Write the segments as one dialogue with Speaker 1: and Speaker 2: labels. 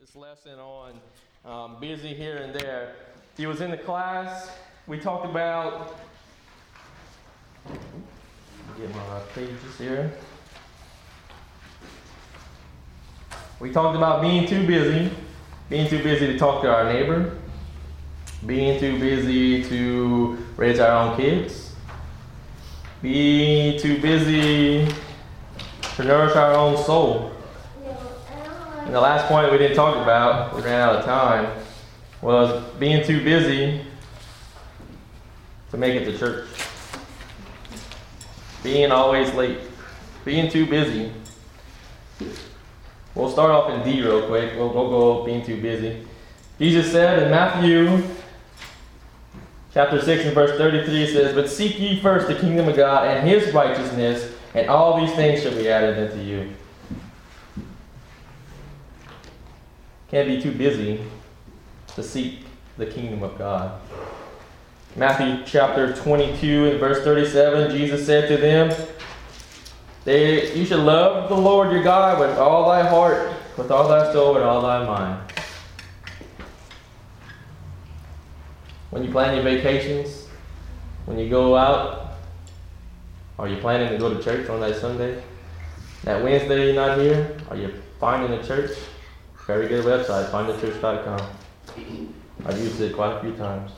Speaker 1: this lesson on busy here and there. He was in the class. We talked about, get my pages here. We talked about being too busy to talk to our neighbor, being too busy to raise our own kids, being too busy to nourish our own soul. And the last point we didn't talk about, we ran out of time, was being too busy to make it to church. Being always late. Being too busy. We'll start off in D real quick. We'll go being too busy. Jesus said in Matthew chapter 6 and verse 33, it says, "But seek ye first the kingdom of God and his righteousness, and all these things shall be added unto you." Can't be too busy to seek the kingdom of God. Matthew chapter 22 and verse 37, Jesus said to them, "You should love the Lord your God with all thy heart, with all thy soul, and all thy mind." When you plan your vacations, when you go out, are you planning to go to church on that Sunday? That Wednesday you're not here, are you finding a church? Very good website, findachurch.com. I've used it quite a few times.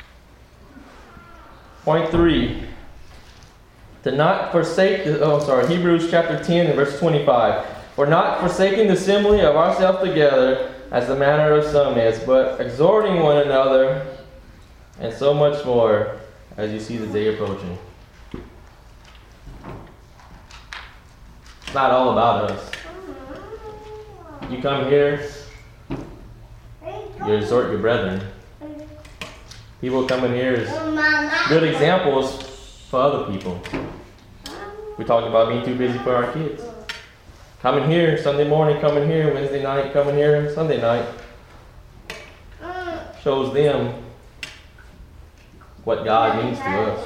Speaker 1: Point 3. To not forsake, Hebrews chapter 10 and verse 25. "For not forsaking the assembly of ourselves together, as the manner of some is, but exhorting one another, and so much more, as you see the day approaching." It's not all about us. You come here, you exhort your brethren. People coming here is good examples for other people. We talked about being too busy for our kids. Coming here Sunday morning, coming here Wednesday night, coming here Sunday night. Shows them what God means to us.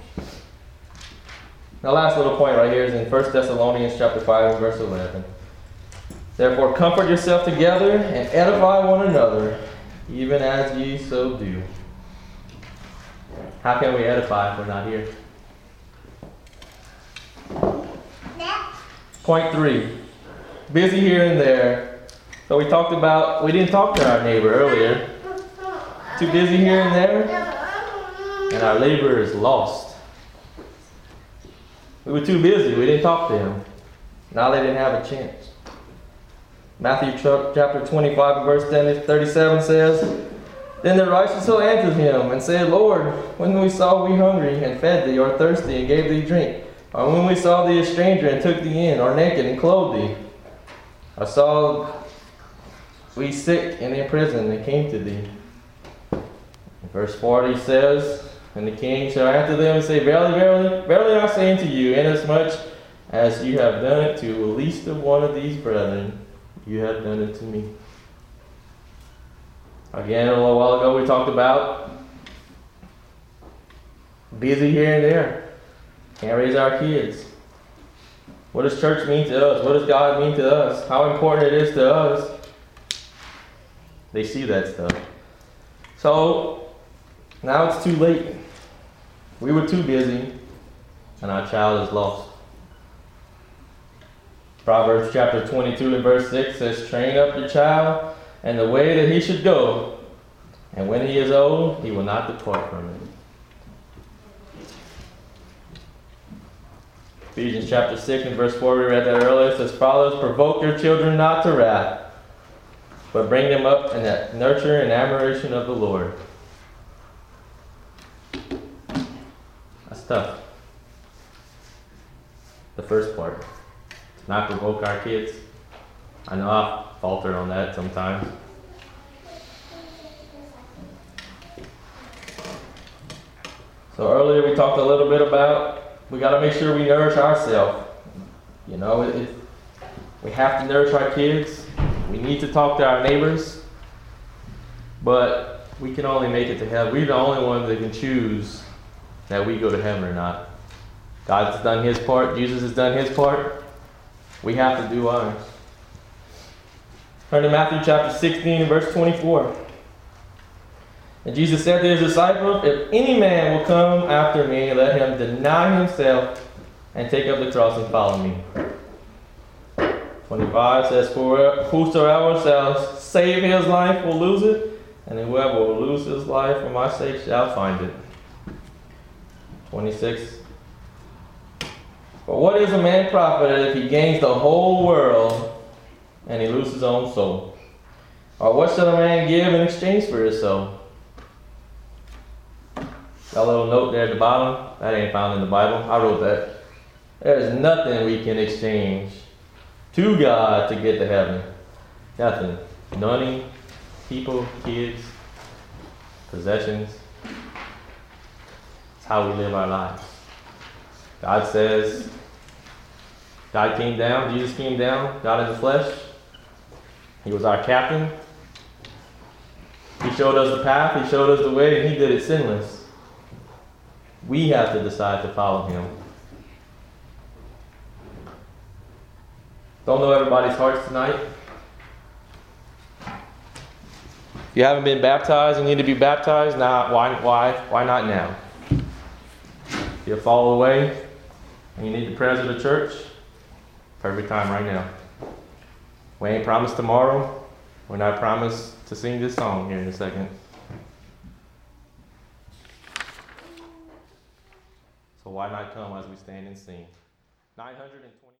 Speaker 1: The last little point right here is in 1 Thessalonians chapter 5 and verse 11. "Therefore comfort yourself together and edify one another, even as ye so do." How can we edify if we're not here? Point 3. Busy here and there. So we didn't talk to our neighbor earlier. Too busy here and there, and our labor is lost. We were too busy. We didn't talk to him. Now they didn't have a chance. Matthew chapter 25 verse 37 says, "Then the righteous will answer him and say, Lord, when we saw we hungry and fed thee, or thirsty and gave thee drink? Or when we saw thee a stranger and took thee in, or naked and clothed thee? Or saw we sick and in prison and came to thee?" Verse 40 says, "And the king shall answer them and say, Verily, verily, verily I say unto you, inasmuch as you have done it to the least of one of these brethren, you have done it to me." Again, a little while ago we talked about busy here and there. Can't raise our kids. What does church mean to us? What does God mean to us? How important it is to us. They see that stuff. So, now it's too late. We were too busy, and our child is lost. Proverbs chapter 22 and verse 6 says, "Train up your child in the way that he should go, and when he is old, he will not depart from it." Ephesians chapter 6 and verse 4, we read that earlier. It says, "Fathers, provoke your children not to wrath, but bring them up in the nurture and admiration of the Lord." That's tough. The first part. To not provoke our kids. I know I falter on that sometimes. So earlier we talked a little bit about we got to make sure we nourish ourselves. You know, we have to nourish our kids. We need to talk to our neighbors. But we can only make it to heaven. We're the only ones that can choose that we go to heaven or not. God's done his part. Jesus has done his part. We have to do ours. Turn to Matthew chapter 16 and verse 24. And Jesus said to his disciples, if any man will come after me, let him deny himself and take up the cross and follow me. 25 says, for whosoever shall save his life will lose it, and whoever will lose his life for my sake shall find it. 26. But what is a man profited if he gains the whole world and he loses his own soul? Or what shall a man give in exchange for his soul? That little note there at the bottom, that ain't found in the Bible. I wrote that. There's nothing we can exchange to God to get to heaven. Nothing. Money, people, kids, possessions. It's how we live our lives. God says, God came down, Jesus came down, God in the flesh. He was our captain. He showed us the path, He showed us the way, and He did it sinless. We have to decide to follow Him. Don't know everybody's hearts tonight. If you haven't been baptized, you need to be baptized. Now, why not now? If you fall away and you need the prayers of the church, perfect time right now. We ain't promised tomorrow. We're not promised to sing this song here in a second. So why not come as we stand and sing? 920.